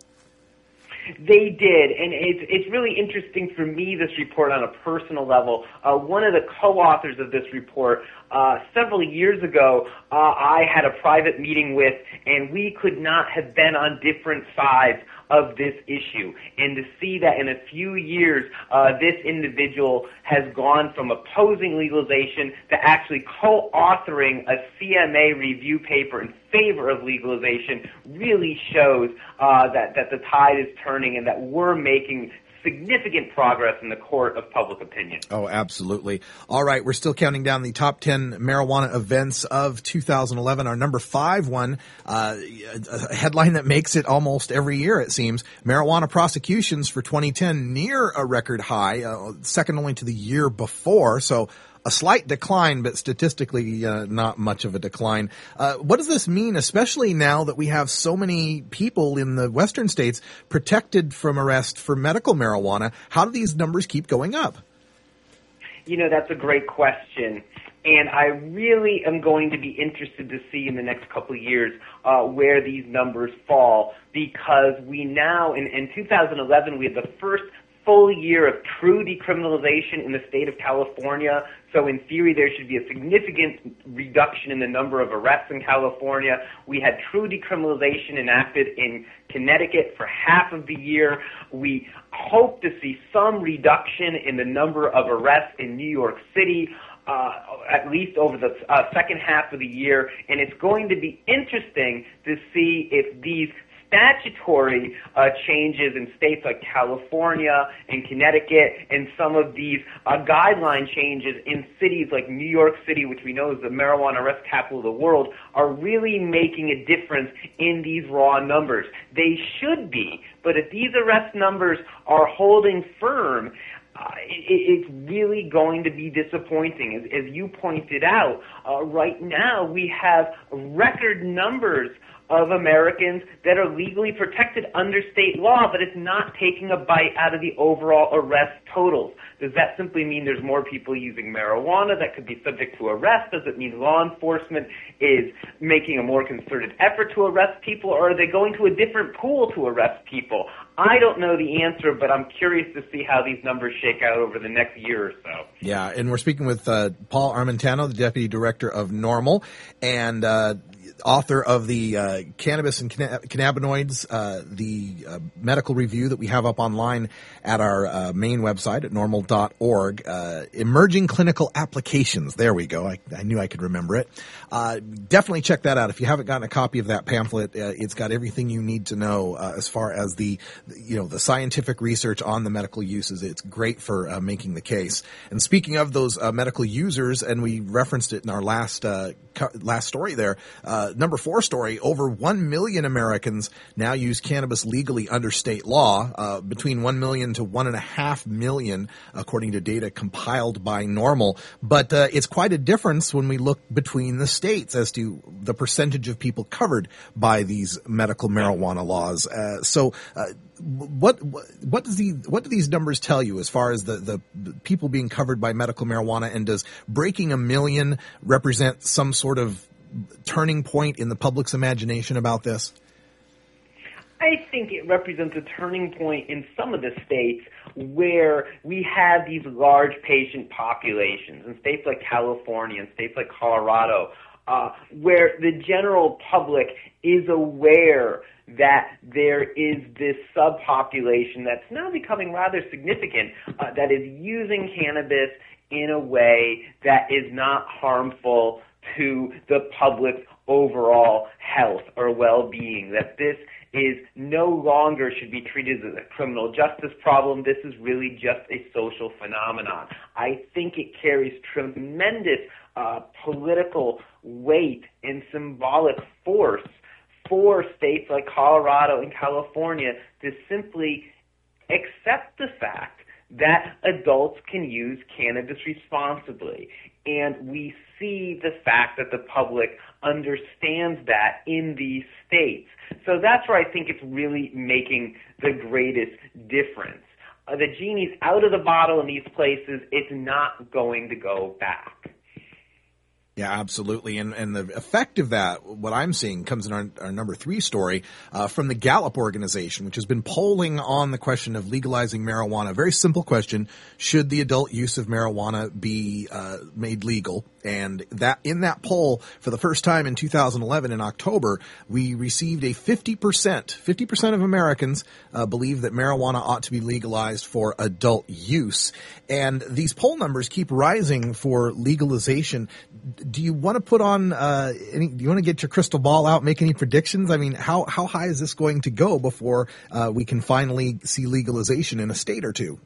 They did, and it's really interesting for me, this report, on a personal level. One of the co-authors of this report, several years ago, I had a private meeting with, and we could not have been on different sides of this issue. And to see that in a few years, this individual has gone from opposing legalization to actually co-authoring a CMA review paper in favor of legalization really shows that the tide is turning and that we're making significant progress in the court of public opinion. Oh, absolutely. All right, we're still counting down the top 10 marijuana events of 2011. Our number 5 one, a headline that makes it almost every year, it seems. Marijuana prosecutions for 2010 near a record high, second only to the year before. So a slight decline, but statistically not much of a decline. What does this mean, especially now that we have so many people in the western states protected from arrest for medical marijuana? How do these numbers keep going up? That's a great question. And I really am going to be interested to see in the next couple of years where these numbers fall, because we now, in 2011, we had the first full year of true decriminalization in the state of California. So in theory, there should be a significant reduction in the number of arrests in California. We had true decriminalization enacted in Connecticut for half of the year. We hope to see some reduction in the number of arrests in New York City, at least over the second half of the year. And it's going to be interesting to see if these statutory changes in states like California and Connecticut, and some of these guideline changes in cities like New York City, which we know is the marijuana arrest capital of the world, are really making a difference in these raw numbers. They should be, but if these arrest numbers are holding firm, it's really going to be disappointing. As you pointed out, right now we have record numbers of Americans that are legally protected under state law, but it's not taking a bite out of the overall arrest totals. Does that simply mean there's more people using marijuana that could be subject to arrest? Does it mean law enforcement is making a more concerted effort to arrest people, or are they going to a different pool to arrest people? I don't know the answer, but I'm curious to see how these numbers shake out over the next year or so. Yeah, and we're speaking with Paul Armentano, the Deputy Director of NORML, and author of the Cannabis and Cannabinoids, the medical review that we have up online at our main website at normal.org. Emerging Clinical Applications. There we go. I knew I could remember it. Definitely check that out. If you haven't gotten a copy of that pamphlet, it's got everything you need to know as far as the scientific research on the medical uses. It's great for making the case. And speaking of those medical users, and we referenced it in our last story there, number 4 story, over 1 million Americans now use cannabis legally under state law, between 1 million to 1.5 million, according to data compiled by NORML. But it's quite a difference when we look between the states as to the percentage of people covered by these medical marijuana laws. So what do these numbers tell you as far as the people being covered by medical marijuana, and does breaking 1 million represent some sort of turning point in the public's imagination about this? I think it represents a turning point in some of the states where we have these large patient populations, in states like California and states like Colorado, where the general public is aware that there is this subpopulation that's now becoming rather significant that is using cannabis in a way that is not harmful to the public's overall health or well-being, that this is no longer should be treated as a criminal justice problem. This is really just a social phenomenon. I think it carries tremendous political weight and symbolic force for states like Colorado and California to simply accept the fact that adults can use cannabis responsibly. And we see the fact that the public understands that in these states. So that's where I think it's really making the greatest difference. The genie's out of the bottle in these places. It's not going to go back. Yeah, absolutely. And the effect of that, what I'm seeing, comes in our number 3 story from the Gallup organization, which has been polling on the question of legalizing marijuana. Very simple question: should the adult use of marijuana be made legal? And that in that poll, for the first time in 2011 in October, we received a 50% of Americans believe that marijuana ought to be legalized for adult use. And these poll numbers keep rising for legalization. Do you want to put on do you want to get your crystal ball out, make any predictions? I mean, how high is this going to go before we can finally see legalization in a state or two?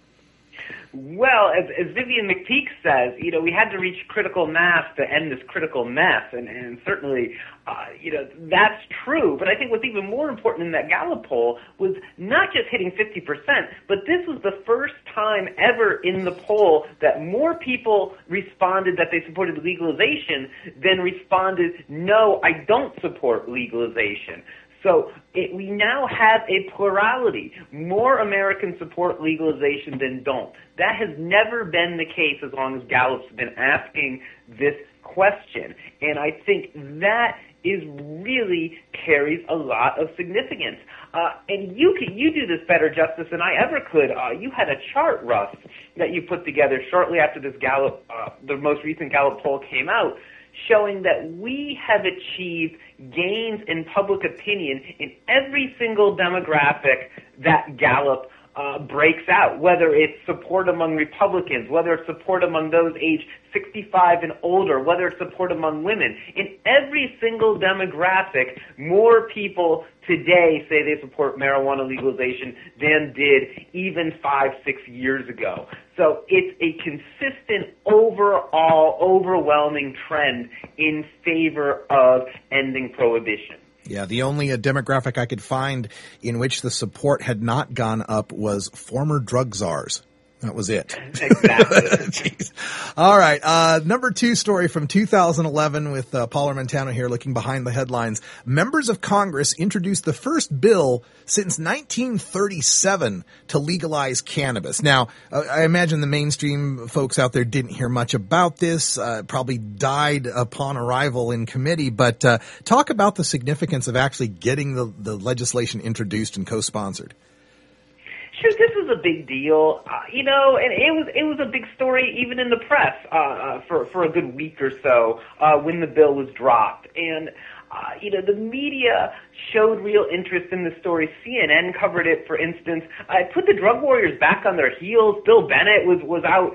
Well, as Vivian McPeak says, we had to reach critical mass to end this critical mess, and certainly, that's true. But I think what's even more important in that Gallup poll was not just hitting 50%, but this was the first time ever in the poll that more people responded that they supported legalization than responded, no, I don't support legalization. So we now have a plurality. More Americans support legalization than don't. That has never been the case as long as Gallup's been asking this question. And I think that is really carries a lot of significance. And you do this better justice than I ever could. You had a chart, Russ, that you put together shortly after this Gallup, the most recent Gallup poll came out, showing that we have achieved gains in public opinion in every single demographic that Gallup breaks out, whether it's support among Republicans, whether it's support among those aged 65 and older, whether it's support among women. In every single demographic, more people today say they support marijuana legalization than did even 5-6 years ago. So it's a consistent, overall, overwhelming trend in favor of ending prohibition. Yeah, the only demographic I could find in which the support had not gone up was former drug czars. That was it. Exactly. Jeez. All right. Number 2 story from 2011 with Paul Armentano here looking behind the headlines. Members of Congress introduced the first bill since 1937 to legalize cannabis. Now, I imagine the mainstream folks out there didn't hear much about this, probably died upon arrival in committee, but talk about the significance of actually getting the legislation introduced and co-sponsored. was a big deal, and it was a big story even in the press for a good week or so when the bill was dropped. And the media showed real interest in the story. CNN covered it, for instance. It put the drug warriors back on their heels. Bill Bennett was out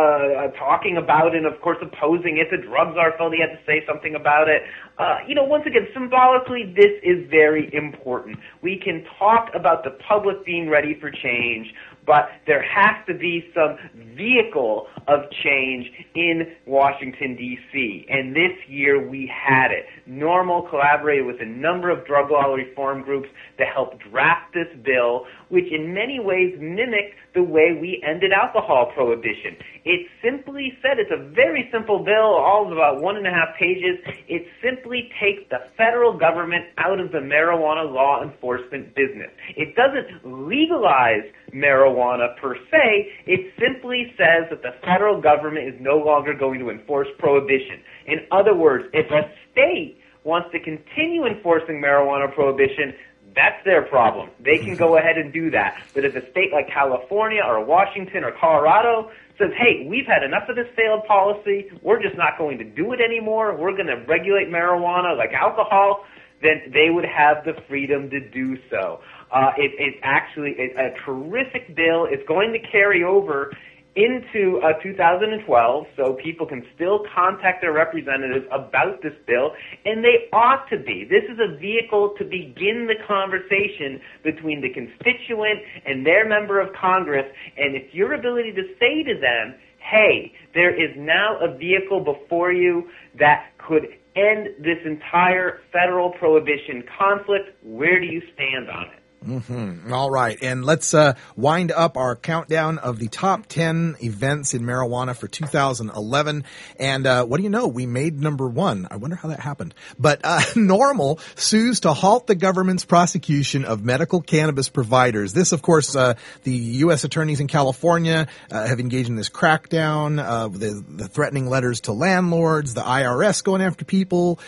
talking about it and, of course, opposing it. The drug czar felt he had to say something about it. Once again, symbolically, this is very important. We can talk about the public being ready for change, but there has to be some vehicle of change in Washington, D.C., and this year we had it. NORML collaborated with a number of drug law reform groups to help draft this bill, which in many ways mimicked the way we ended alcohol prohibition. It simply said, it's a very simple bill, all of about 1.5 pages. It simply takes the federal government out of the marijuana law enforcement business. It doesn't legalize marijuana per se. It simply says that the federal government is no longer going to enforce prohibition. In other words, if a state wants to continue enforcing marijuana prohibition, that's their problem. They can go ahead and do that. But if a state like California or Washington or Colorado says, hey, we've had enough of this failed policy, we're just not going to do it anymore, we're going to regulate marijuana like alcohol, then they would have the freedom to do so. It's actually a terrific bill. It's going to carry over into 2012, so people can still contact their representatives about this bill, and they ought to be. This is a vehicle to begin the conversation between the constituent and their member of Congress, and it's your ability to say to them, hey, there is now a vehicle before you that could end this entire federal prohibition conflict. Where do you stand on it? Mm-hmm. All right. And let's wind up our countdown of the top 10 events in marijuana for 2011. And what do you know? We made number 1. I wonder how that happened. But NORML sues to halt the government's prosecution of medical cannabis providers. This, of course, the U.S. attorneys in California have engaged in this crackdown, the threatening letters to landlords, the IRS going after people,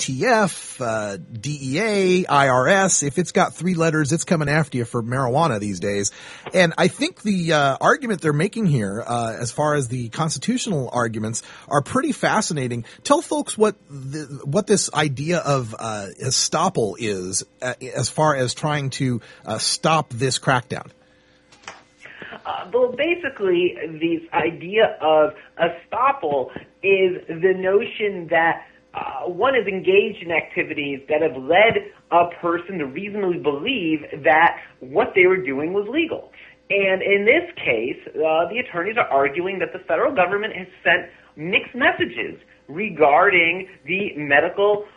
ATF, DEA, IRS. If it's got 3 letters, it's coming after you for marijuana these days. And I think the argument they're making here, as far as the constitutional arguments, are pretty fascinating. Tell folks what this idea of estoppel is, as far as trying to stop this crackdown. Well, basically, the idea of estoppel is the notion that one is engaged in activities that have led a person to reasonably believe that what they were doing was legal. And in this case, the attorneys are arguing that the federal government has sent mixed messages regarding the medical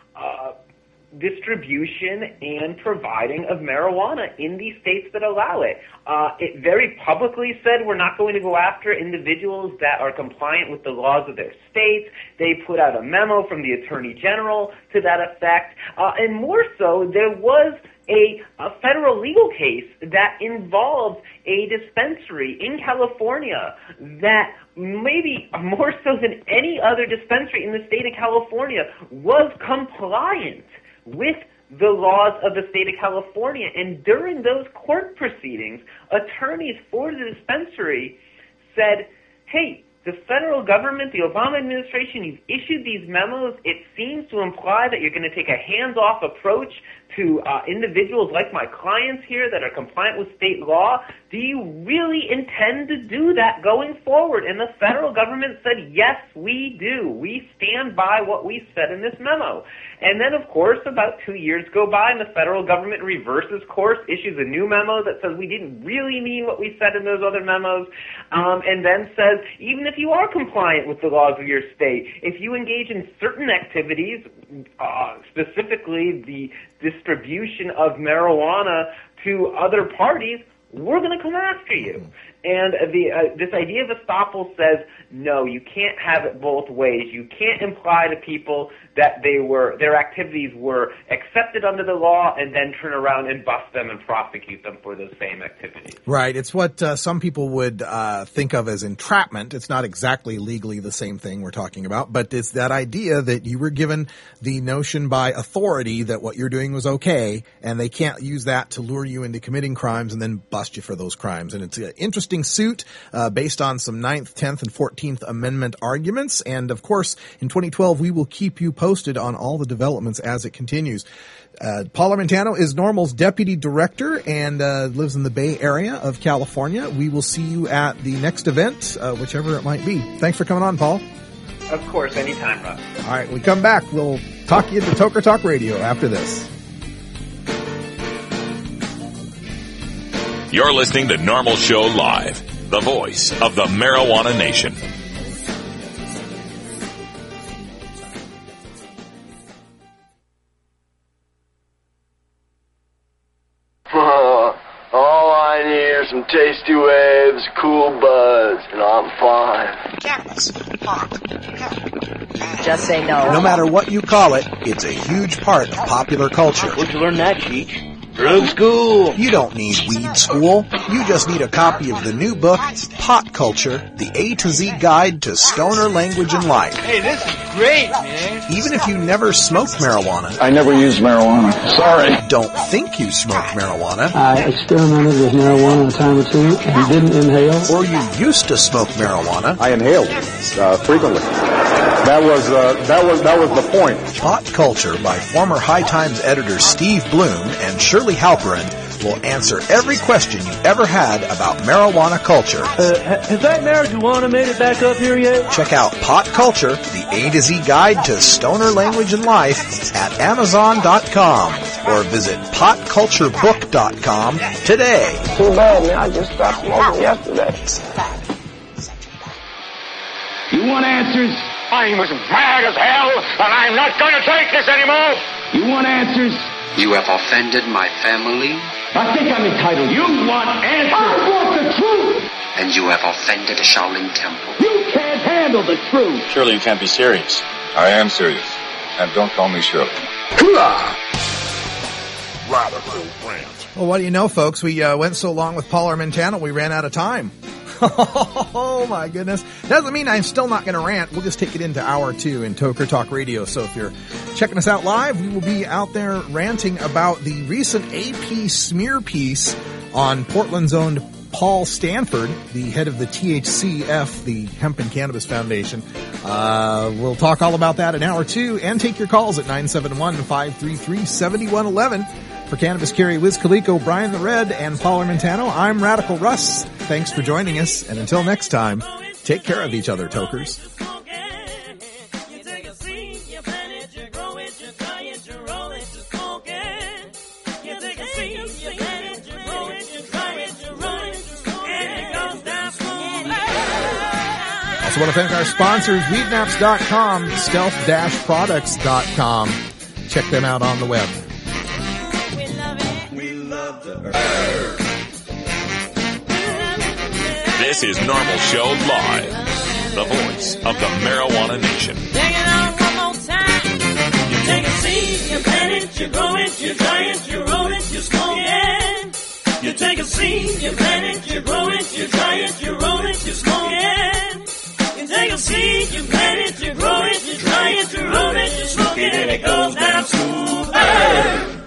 distribution and providing of marijuana in these states that allow it. It very publicly said we're not going to go after individuals that are compliant with the laws of their states. They put out a memo from the Attorney General to that effect. And more so, there was a federal legal case that involved a dispensary in California that maybe more so than any other dispensary in the state of California was compliant with the laws of the state of California. And during those court proceedings, attorneys for the dispensary said, hey, the federal government, the Obama administration, you've issued these memos. It seems to imply that you're going to take a hands-off approach to individuals like my clients here that are compliant with state law. Do you really intend to do that going forward? And the federal government said, yes, we do. We stand by what we said in this memo. And then, of course, about 2 years go by and the federal government reverses course, issues a new memo that says we didn't really mean what we said in those other memos, and then says even if you are compliant with the laws of your state, if you engage in certain activities, specifically the distribution of marijuana to other parties, we're going to come after you. And this idea of estoppel says, no, you can't have it both ways. You can't imply to people that their activities were accepted under the law and then turn around and bust them and prosecute them for those same activities. Right. It's what some people would think of as entrapment. It's not exactly legally the same thing we're talking about, but it's that idea that you were given the notion by authority that what you're doing was okay, and they can't use that to lure you into committing crimes and then bust you for those crimes. And it's an interesting suit based on some 9th, 10th, and 14th Amendment arguments. And, of course, in 2012, we will keep you posted on all the developments as it continues. Paul Armentano is Normal's deputy director and lives in the Bay Area of California. We will see you at the next event, whichever it might be. Thanks for coming on, Paul. Of course, anytime, Russ. All right, when we come back, we'll talk you to Toker Talk Radio after this. You're listening to Normal Show Live, the voice of the Marijuana Nation. All I need are some tasty waves, cool buzz, and I'm fine. Cannabis, Just say no. No matter what you call it, it's a huge part of popular culture. Where'd you learn that, Cheech? Drug school. You don't need weed school. You just need a copy of the new book, Pot Culture, the A to Z Guide to Stoner Language and Life. Hey, this is great, man. Even if you never smoked marijuana. I never used marijuana. Sorry. Don't think you smoked marijuana. I experimented with marijuana a time or two and didn't inhale. Or you used to smoke marijuana. I inhaled frequently. That was the point. Pot Culture by former High Times editor Steve Bloom and Shirley Halperin will answer every question you ever had about marijuana culture. Has that marijuana made it back up here yet? Check out Pot Culture, the A to Z Guide to Stoner Language and Life at Amazon.com or visit PotCultureBook.com today. Too bad, man. I just stopped smoking yesterday. You want answers? I'm as mad as hell, and I'm not going to take this anymore. You want answers? You have offended my family. I think I'm entitled. You want answers? I want the truth. And you have offended the Shaolin Temple. You can't handle the truth. Surely you can't be serious. I am serious. And don't call me Shirley. Radical Rant. Well, what do you know, folks? We went so long with Paul Armentano, we ran out of time. Oh, my goodness. Doesn't mean I'm still not going to rant. We'll just take it into hour 2 in Toker Talk Radio. So if you're checking us out live, we will be out there ranting about the recent AP smear piece on Portland's own Paul Stanford, the head of the THCF, the Hemp and Cannabis Foundation. We'll talk all about that in hour 2 and take your calls at 971-533-7111. For Cannabis Carry, Wiz Khalico, Brian the Red, and Paul Armentano, I'm Radical Russ. Thanks for joining us, and until next time, take care of each other, tokers. Also want to thank our sponsors, Weedmaps.com, Stealth-Products.com. Check them out on the web. This is Normal Show Live, the voice of the Marijuana Nation. Take it out one more time. You take a seed, you plant it, you grow it, you dry it, you roll it, you smoke it. You take a seed, you plant it, you grow it, you dry it, you roll it, you smoke it. You take a seed, you plant it, you grow it, you dry it, you roll it, you smoke it, and it goes down smooth.